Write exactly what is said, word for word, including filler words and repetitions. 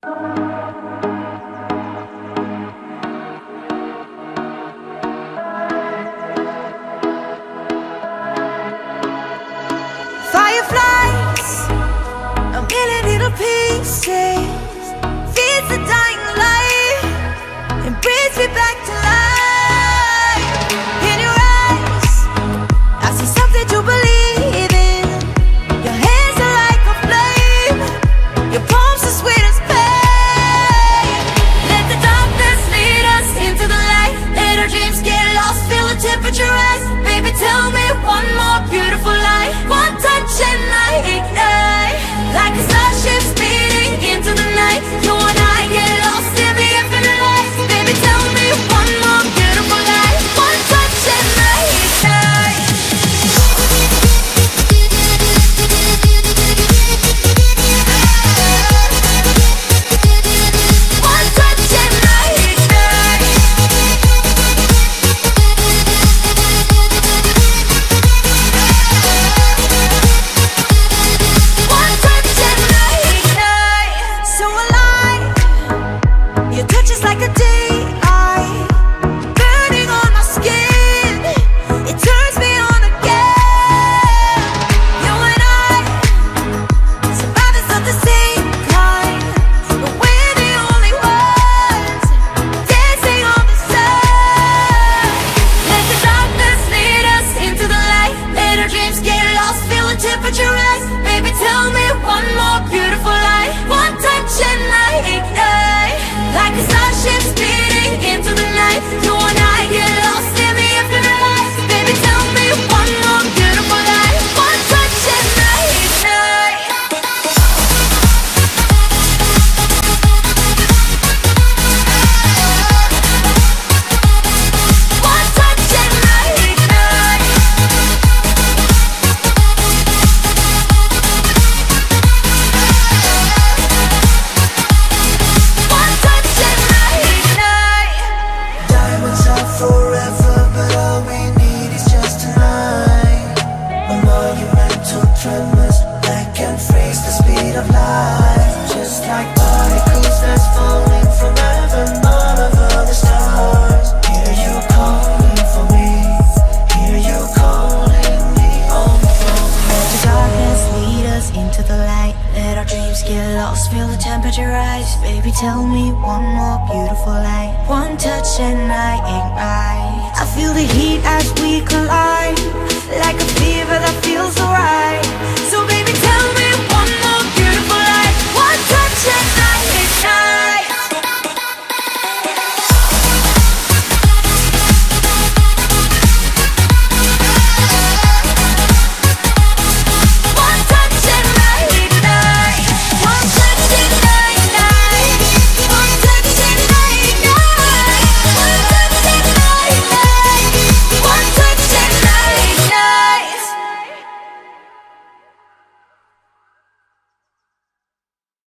Fireflies, a million little pieces, feeds the dying light and brings me back to life. In your eyes, I see something to believe in. Your hands are like a flame, your palms are sweet as pain. Let the darkness lead us into the light. Let our dreams get lost, feel the temperature rise. Baby, tell me one more beautiful lie. One touch and I ignite, like a starship speeding into the night. You and I get lost in the infinite light. Baby, tell me one more beautiful lie. One touch and I ignite. One touch and I ignite. One touch and I ignite. So alive, your touch is like a daylight, burning on my skin. It turns me on again. You and I, survivors of the same kind, but we're the only ones dancing on the sun. Let the darkness lead us into the light. Let our dreams get lost, feel the temperature rise. Baby, tell me one more beautiful lie. One touch and I ignite, like a starship speeding into the night. You and I get lost in the infinite light. Baby, tell me one more beautiful lie. One touch and I ignite. One touch and I ignite. One touch and I ignite. Diamonds are forever, but all we need is just tonight. A monumental tremors that can freeze the speed of light. Just like particles that's falling from heaven all over the stars. Hear you calling for me, hear you calling me on the phone. Let the darkness lead us into the light. Let our dreams get lost, feel the temperature rise. Baby, tell me one more beautiful lie. One touch and I ignite. I feel the heat as we collide, like a fever that feels so right. So baby, tell me one more beautiful lie. One touch and I